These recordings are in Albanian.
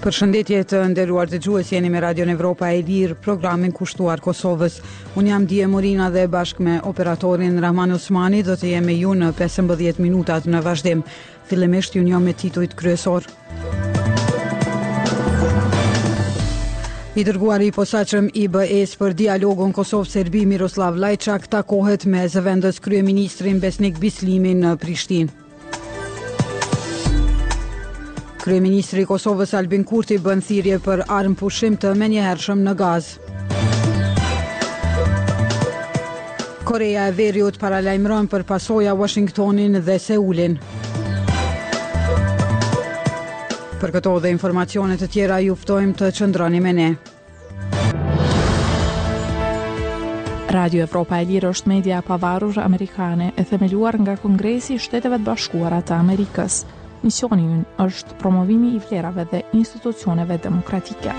Përshëndetje të nderuar dëgjues, jeni me Radion Evropa e Lirë, programin kushtuar Kosovës. Unë jam Dije Morina dhe bashkë me operatorin Rahman Osmani do të jemi ju në 15 minutat në vazhdim. Fillimisht ju njoh me titujt kryesor. I dërguari i posaçëm i BE-s për dialogun Kosovë-Serbi Miroslav Lajçak takohet me zëvendës kryeministrin Besnik Bislimi në Prishtinë. Kryeministri i Kosovës Albin Kurti bën thirrje për armë pushim të menjëhershëm në Gazë. Korea e Veriut paralajmëron për pasoja Washingtonin dhe Seulin. Për këto dhe informacione të tjera ju ftojmë të qëndroni me ne. Radio Evropa e Lirë është media e pavarur amerikane e themeluar nga Kongresi i Shteteve të Bashkuara të Amerikës. Misioni ynë është promovimi i vlerave dhe institucioneve demokratike.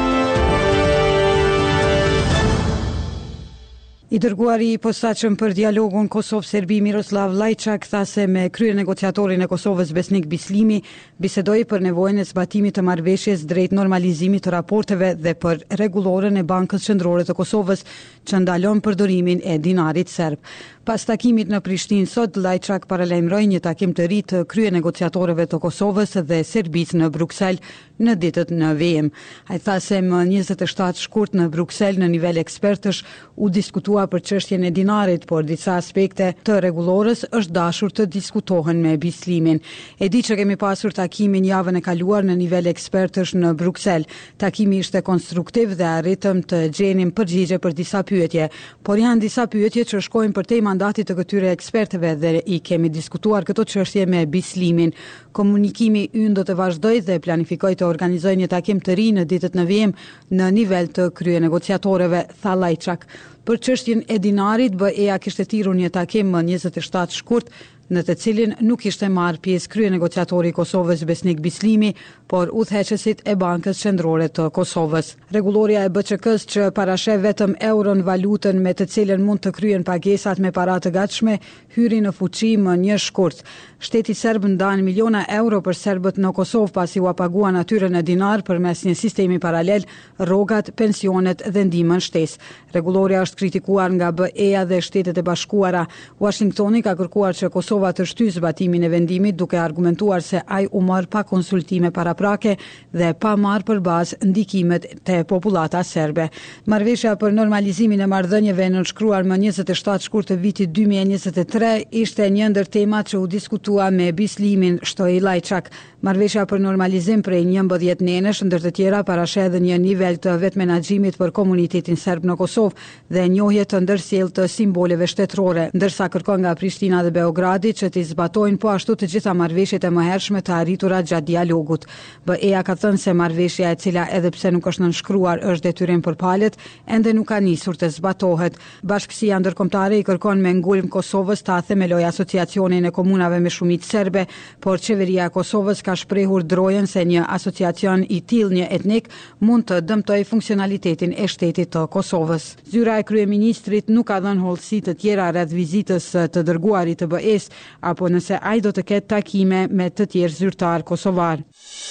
I dërguari i posaçëm për dialogun Kosovë-Serbi Miroslav Lajçak tha se me kryenegociatorin e Kosovës Besnik Bislimi bisedoi për nevojën e zbatimit të marrëveshjes drejt normalizimit të raporteve dhe për rregullorën e Bankës Qendrore të Kosovës që ndalon përdorimin e dinarit serb. Pas takimit në Prishtinë sot, Lajçak paralajmëroi një takim të ri të kryenegociatorëve të Kosovës dhe Serbisë në Bruksel në ditët në vijim. Ai tha se më 27 shkurt në Bruksel në nivel ekspertësh u diskutua për çështjen e dinarit, por disa aspekte të rregullorës është dashur të diskutohen me Bislimin. E di që kemi pasur takimin javën e kaluar në nivel ekspertësh në Bruksel. Takimi ishte konstruktiv dhe arritëm të gjenim përgjigje për disa pyetje, por janë disa pyetje që shkojnë përtej mandatit të këtyre ekspertëve dhe i kemi diskutuar këto çështje me Bislimin. Komunikimi ynë do të vazhdojë dhe planifikoj të organizoj një takim të ri në ditët në vijim në nivel të kryenegociatorëve, tha Lajçak. Për çështjen e dinarit, BE-ja kishte thirrur një takim më 27 shkurt, në të cilin nuk ishte marrë pjesë kryenegociatori i Kosovës Besnik Bislimi, por udhëheqësit e Bankës Qendrore të Kosovës. Rregulloria e BÇK-s që parasheh vetëm euron valutën me të cilën mund të kryen pagesat me para të gatshme, hyri në fuqi më 1 shkurt. Shteti serb ndan miliona euro për serbët në Kosovë pasi u paguan atyre në dinar përmes një sistemi paralel, rrogat, pensionet dhe ndihmën shtesë. Rregulloria është kritikuar nga BE-ja dhe Shtetet e Bashkuara. Washingtoni ka kërkuar që Kosova të shtyjë zbatimin e vendimit duke argumentuar se ai u mor pa konsultime paraprake dhe pa marrë për bazë ndikimet te popullata serbe. Marrëveshja për normalizimin e marrëdhënieve nënshkruar më 27 shkurt të vitit 2023 ishte një ndër temat që u diskutua me Bislimin, shtoi Lajçak. Marrëveshja për normalizim prej 11 nënësh, ndër të tjera parasheh edhe një nivel të vetmenaxhimit për komunitetin serb në Kosovë dhe njohje të ndërsjellë të simboleve shtetërore, ndërsa kërkon nga Prishtina dhe Beogradi që të zbatojnë po ashtu të gjitha marrëveshjet e mëhershme të arritura gjatë dialogut. BE-ja ka thënë se marrëveshja e cila edhe pse nuk është nënshkruar është detyrim për palët, ende nuk ka nisur të zbatohet. Bashkësia ndërkombëtare i kërkon me ngulm Kosovës ta themelojë asociacionin e komunave me shumicë serbe, por qeveria e Kosovës ka shprehur drojen se një asociacion i tillë një etnik mund të dëmtojë funksionalitetin e shtetit të Kosovës. Zyra e kryeministrit nuk ka dhënë hollësi të tjera rreth vizitës të dërguarit të BE-s apo nëse ai do të ketë takime me të tjerë zyrtar kosovar.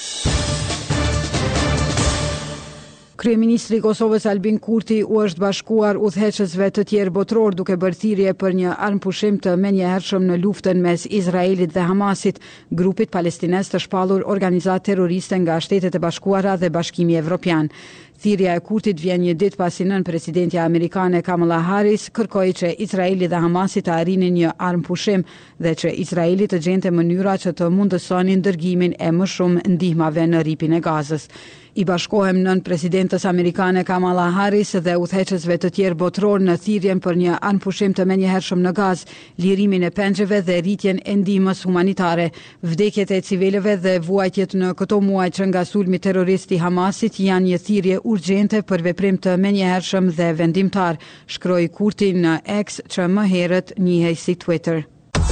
Kryeministri i Kosovës Albin Kurti u është bashkuar udhëheqësve të tjerë botror duke bërë thirrje për një armpushim të menjëhershëm në luftën mes Izraelit dhe Hamasit, grupit palestinez të shpallur organizatë terroriste nga Shtetet e Bashkuara dhe Bashkimi Evropian. Thirrja e Kurtit vjen një ditë pasi nën presidentja amerikane Kamala Harris kërkoi që Izraeli dhe Hamasi të arrinin një armpushim dhe që Izraeli të gjente mënyra që të mundësonin dërgimin e më shumë ndihmave në ripin e Gazës. I bashkohem nën presidentës amerikane Kamala Harris dhe udhëheqësve të tjerë botror në thirrjen për një anpushim të menjëhershëm në Gazë, lirimin e pengjeve dhe rritjen e ndihmës humanitare. Vdekjet e civilëve dhe vuajtjet në këto muaj që nga sulmi terrorist i Hamasit janë një thirrje urgjente për veprim të menjëhershëm dhe vendimtar, shkroi Kurti në X që më herët njihej si Twitter.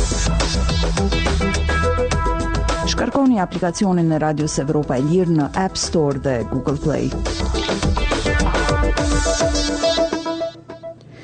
Shkarkoni aplikacionin e Radios Evropa e Lirë në App Store dhe Google Play.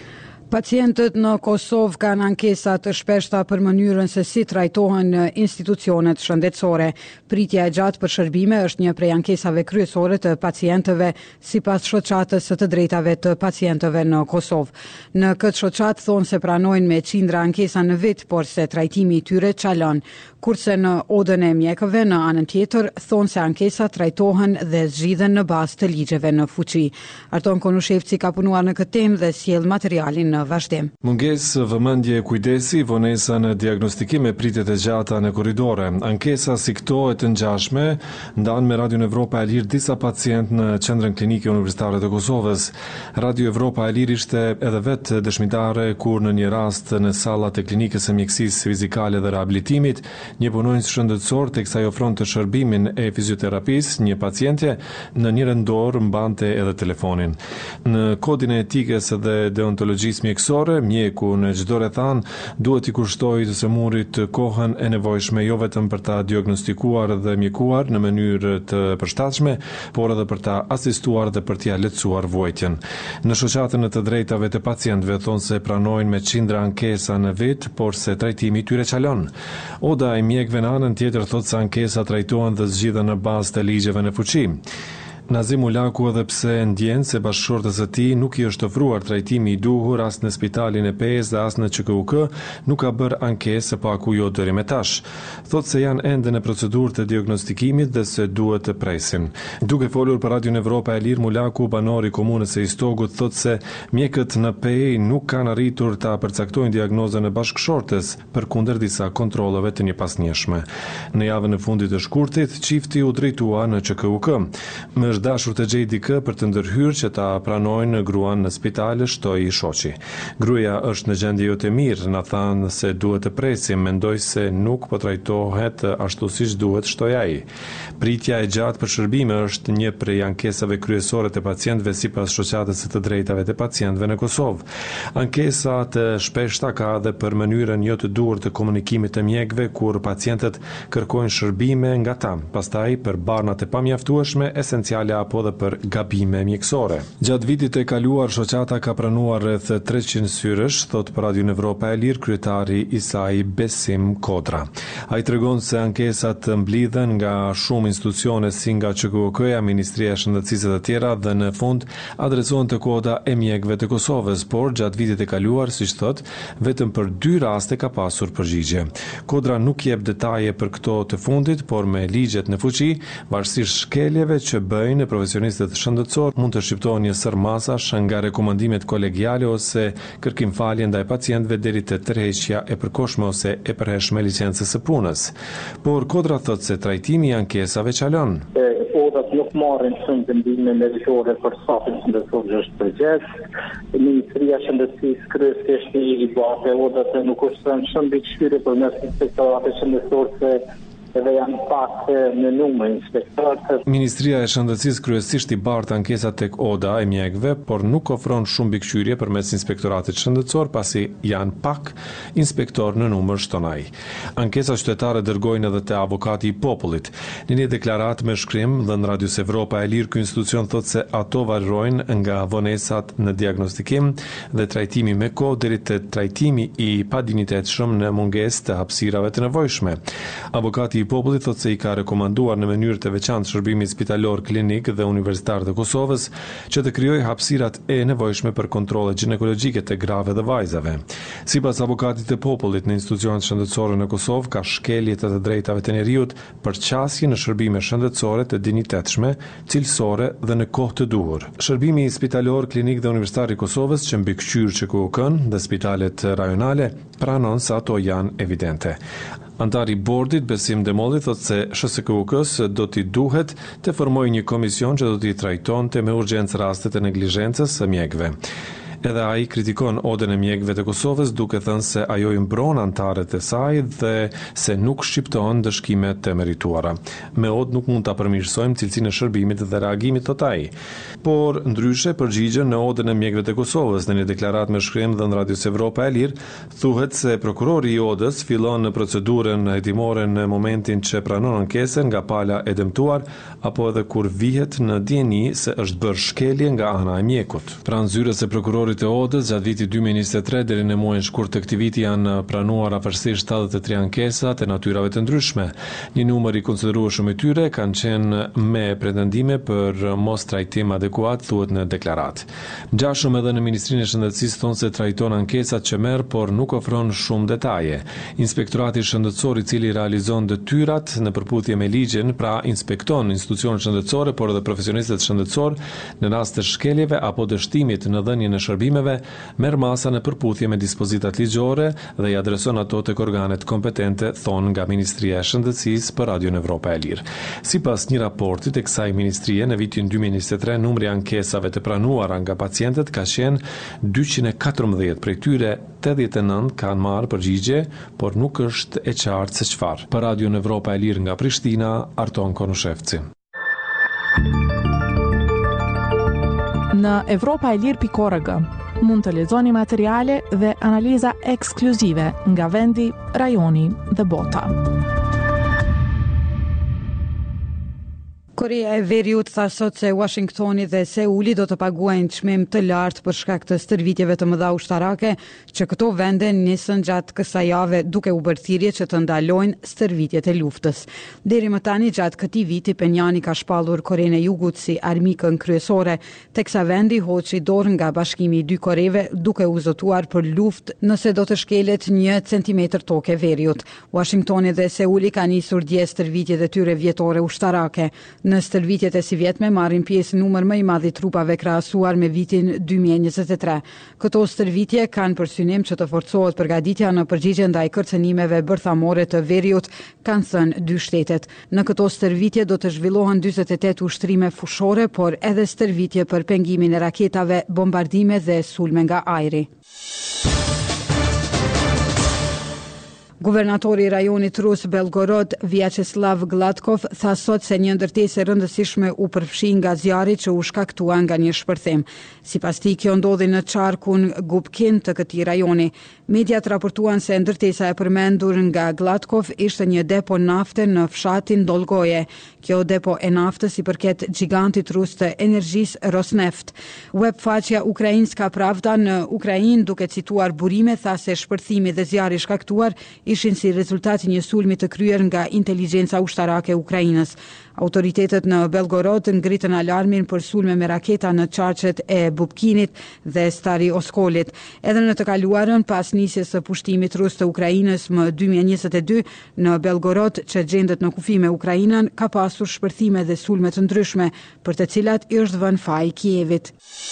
Pacientët në Kosovë kanë ankesa të shpeshta për mënyrën se si trajtohen në institucionet shëndetësore. Pritja e gjatë për shërbime është një prej ankesave kryesore të pacientëve sipas shoqatës së të drejtave të pacientëve në Kosovë. Në këtë shoqatë thonë se pranojnë me qindra ankesa në vit, por se trajtimi i tyre çalon. Kurse në odën e mjekëve në anën tjetër thonë se ankesat trajtohen dhe zgjidhen në bazë të ligjeve në fuqi. Arton Konushevci ka punuar në këtë temë dhe sjell materialin në vazhdim. Mungesë vëmendje e kujdesi, vonesa në diagnostikim e pritet e gjata në korridore. Ankesa si këto e të ngjashme ndan me Radio Evropa e Lirë disa pacient në Qendrën Klinike Universitare të Kosovës. Radio Evropa e Lirë ishte edhe vetë dëshmitare kur në një rast në sallat e klinikës së mjekësisë fizikale dhe rehabilitimit, një punonjës shëndetësor teksa i ofronte shërbimin e fizioterapisë një paciente në një dorë mbante edhe telefonin. Në kodin e etikës dhe deontologjisë mjekësore, mjeku në çdo rrethan duhet i kushtojë të sëmurit kohën e nevojshme jo vetëm për ta diagnostikuar dhe mjekuar në mënyrë të përshtatshme, por edhe për ta asistuar dhe për t'ia lehtësuar vuajtjen. Në shoqatën e të drejtave të pacientëve thonë se pranojnë me qindra ankesa në vit, por se trajtimi i tyre çalon. Oda e mjekëve në anën tjetër thotë se ankesa trajtohen dhe zgjidhen në bazë të ligjeve në fuqi. Nazim Ulaku edhe pse ndjen se bashkëshortës së tij nuk i është ofruar trajtimi i duhur as në spitalin e PES dhe as në QKUK, nuk ka bërë ankesë pa ku jo deri me tash. Thotë se janë ende në procedurë të diagnostikimit dhe se duhet të presin. Duke folur për Radio Evropa e Lirë, Ulaku, banori i komunës së Istogut, thotë se mjekët në PEI nuk kanë arritur ta përcaktojnë diagnozën e bashkëshortës përkundër disa kontrolleve të njëpasnjeshme. Në javën e fundit të shkurtit, çifti u drejtua në QKUK. Është dashur të gjejë dikë për të ndërhyrë që ta pranojnë gruan në spital, shtoi shoqi. Gruaja është në gjendje jo të mirë, na thanë se duhet të presim, mendoj se nuk po trajtohet ashtu siç duhet, shtoi ai. Pritja e gjatë për shërbime është një prej ankesave kryesore të pacientëve sipas shoqatës së të drejtave të pacientëve në Kosovë. Ankesa të shpeshta ka edhe për mënyrën jo të duhur të komunikimit të mjekëve kur pacientët kërkojnë shërbime nga ta, pastaj për barnat e pamjaftueshme, esenciale apo dhe për gabime mjekësore. Gjatë vitit e kaluar, shoqata ka pranuar rreth 300 syrësh, thot për Radio Evropa e Lirë kryetari i saj Besim Kodra. Ai tregon se ankesat mblidhen nga shumë institucione si nga QKUK-ja, Ministria e Shëndetësisë dhe të tjera dhe në fund adresohen te koda e mjekëve të Kosovës, por gjatë vitit e kaluar, siç thot, vetëm për 2 raste ka pasur përgjigje. Kodra nuk jep detaje për këto të fundit, por me ligjet në fuqi, varësisht shkeljeve që bëjnë profesionistët shëndetësor mund të shqiptohen një sër masash nga rekomandimet kolegiale ose kërkim falje ndaj pacientëve deri te tërheqja e përkohshme ose e përhershme e licencës së punës. Por Kodra thot se trajtimi i ankesave çalon. Odat nuk marrin shumë vendime meritore për stafin shëndetësor që është përgjegjës. Ministria e Shëndetësisë kryesisht i bate odat nuk ushtron shumë mbikëqyrje përmes inspektoratit shëndetësor se edhe janë pak në numër inspektorët. Ministria e Shëndetësisë kryesisht i bart ankesat tek oda e mjekëve, por nuk ofron shumë mbikëqyrje përmes inspektoratit shëndetësor pasi janë pak inspektor në numër, shton ai. Ankesa qytetare dërgojnë edhe te avokati i popullit. Në një deklaratë me shkrim dhënë Radios Evropa e Lirë, ky institucion thotë se ato varrojnë nga vonesat në diagnostikim dhe trajtimi me kohë deri te trajtimi i padinjitetshëm në mungesë të hapësirave të nevojshme. Avokati i popullit thotë se i ka rekomanduar në mënyrë të veçantë shërbimit spitalor klinik dhe universitar të Kosovës që të krijojë hapësirat e nevojshme për kontrolle ginekologjike të grave dhe vajzave. Sipas avokatit të popullit, në institucionet shëndetësore në Kosovë ka shkelje të drejtave të njerëzit për qasje në shërbime shëndetësore të dinjitetshme, cilësore dhe në kohë të duhur. Shërbimi spitalor klinik dhe universitar i Kosovës që mbikëqyr QKUK-n dhe spitalet rajonale pranon se ato janë evidente. Antari i bordit Besim Demolli thotë se SHSKUK-s do t'i duhet të formojë një komision që do t'i trajtonte me urgjencë rastet e neglizhencës së mjekëve. Edhe ai kritikon odën e mjekëve të Kosovës duke thënë se ajo i mbron antarët e saj dhe se nuk shqiptohen dëshkime të merituara. Me odë nuk mund ta përmirësojmë cilësinë e shërbimit dhe reagimit, thot ai. Por ndryshe përgjigjen në odën e mjekëve të Kosovës në një deklaratë me shkrim dhënë Radios Evropa e Lirë, thuhet se prokurori i odës fillon në procedurën hetimore në momentin që pranon ankesën nga pala e dëmtuar apo edhe kur vihet në dieni se është bërë shkelje nga ana e mjekut. Pranë zyrës së prokurorit Drejtorit e Odës, gjatë vitit 2023 deri në muajin shkurt të këtij viti janë pranuar afërsisht 73 ankesa të natyrave të ndryshme. Një numër i konsiderueshëm i tyre kanë qenë me pretendime për mos trajtim adekuat, thuhet në deklaratë. Ngjashëm edhe në Ministrinë e Shëndetësisë thonë se trajton ankesat që merr, por nuk ofron shumë detaje. Inspektorati Shëndetësor, i cili realizon detyrat në përputhje me ligjin, pra inspekton institucionet shëndetësore, por edhe profesionistët shëndetësor në rast të shkeljeve apo dështimit në dhënien e shërbimeve, merr masa në përputhje me dispozitat ligjore dhe i adreson ato tek organet kompetente, thonë nga Ministria e Shëndetësisë për Radion Evropa e Lirë. Sipas një raporti të kësaj ministrie, në vitin 2023 numri i ankesave të pranuara nga pacientët ka qenë 214, prej tyre 89 kanë marrë përgjigje, por nuk është e qartë se çfarë. Për Radion Evropa e Lirë nga Prishtina, Arton Konushevci. Në evropaelir.org mund të lexoni materiale dhe analiza ekskluzive nga vendi, rajoni dhe bota. Korea e Veriut tha sot se Washingtoni dhe Seuli do të paguajnë çmim të lartë për shkak të stërvitjeve të mëdha ushtarake që këto vende nisën gjatë kësaj jave, duke u bërë thirrje që të ndalojnë stërvitjet e luftës. Deri më tani gjatë këtij viti Penjani ka shpallur Korenë e Jugut si armikën kryesore, teksa vendi hoqi dorë nga Bashkimi i dy Koreve, duke u zotuar për luftë nëse do të shkelet 1 centimetër tokë Veriut. Washingtoni dhe Seuli kanë nisur dje stërvitjet e tyre vjetore ushtarake. Në stërvitjet e sivjetme marrin pjesë numër më i madh i trupave krahasuar me vitin 2023. Këto stërvitje kanë për synim që të forcohet përgatitja në përgjigje ndaj kërcënimeve bërthamore të Veriut, kanë thënë dy shtetet. Në këto stërvitje do të zhvillohen 48 ushtrime fushore, por edhe stërvitje për pengimin e raketave, bombardime dhe sulme nga ajri. Guvernatori i rajonit rus Belgorod, Vyacheslav Gladkov, tha sot se një ndërtesë e rëndësishme u përfshi nga zjarri që u shkaktua nga një shpërthim. Sipas tij, kjo ndodhi në qarkun Gubkin të këtij rajoni. Mediat raportuan se ndërtesa e përmendur nga Gladkov ishte një depo nafte në fshatin Dolgoje. Kjo depo e naftës i përket gigantit rus të energjisë Rosneft. Webfaqja Ukrainska Pravda në Ukrainë, duke cituar burime, tha se shpërthimi dhe zjarri shkaktuar ishin si rezultat një sulmi të kryer nga inteligjenca ushtarake e Ukrainës. Autoritetet në Belgorod ngritën alarmin për sulme me raketa në qarqet e Bubkinit dhe Stari Oskolit. Edhe në të kaluarën, pas nisjes së pushtimit rus të Ukrainës më 2022 në Belgorod, që gjendet në kufi me Ukrainën, ka pasur shpërthime dhe sulme të ndryshme, për të cilat i është vënë faj Kievit.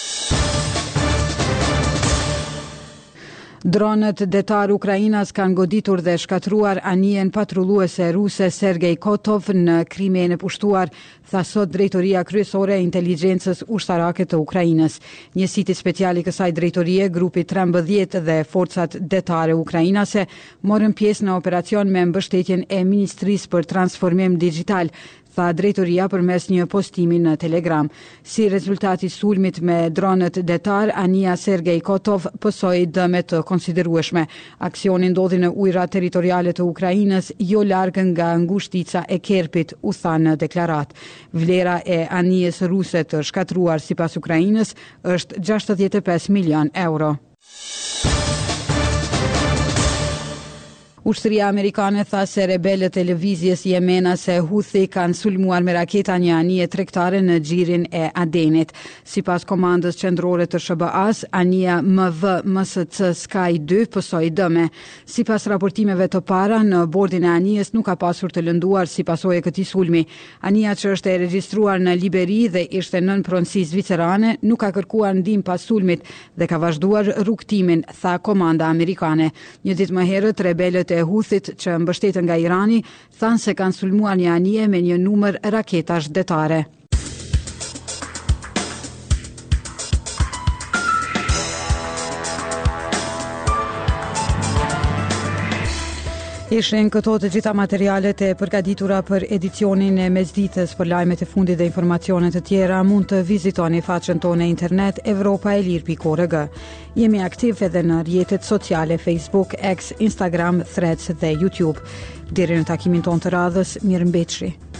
Dronët detar Ukrainas kanë goditur dhe shkatruar anijen patrulluese ruse Sergej Kotov në Krimen e pushtuar, tha sot drejtoria kryesore e inteligjencës ushtarake të Ukrainës. Njësiti special i kësaj drejtorie, grupi 13 dhe forcat detare ukrainase morën pjesë në operacion me mbështetjen e Ministrisë për Transformim Digital, tha drejtoria përmes një postimi në Telegram. Si rezultati sulmit me dronët detar, anija Sergej Kotov pësoi dëme të konsiderueshme. Aksioni ndodhi në ujërat territoriale të Ukrainës, jo larg nga ngushtica e Kerpit, u tha në deklarat. Vlera e anijes ruse të shkatruar sipas Ukrainës është 65 milion euro. Ushtria amerikane tha se rebelët e lëvizjes jemenase Houthi kanë sulmuar me raketa një anije tregtare në xhirin e Adenit. Sipas komandës qendrore të SBA-s, anija MV-MSC Sky 2 pësoi dëme. Sipas raportimeve të para, në bordin e anijes nuk ka pasur të lënduar si pasojë e këtij sulmi. Anija, që është e regjistruar në Liberi dhe ishte nën pronësi zvicerane, nuk ka kërkuar ndihmë pas sulmit dhe ka vazhduar rrugtimin, tha komanda amerikane. Një ditë më herët, rebelët e Houthit, që mbështeten nga Irani, thanë se kanë sulmuar një anije me një numër raketash detare. Ishin këto të gjitha materialet e përgatitura për edicionin e mesditës. Për lajmet e fundit dhe informacionet të tjera mund të vizitoni faqen tonë internet evropaelir.org. Jemi aktiv edhe në rrjetet sociale Facebook, X, Instagram, Threads dhe YouTube. Deri në takimin tonë të radhës, mirëmbëjtje.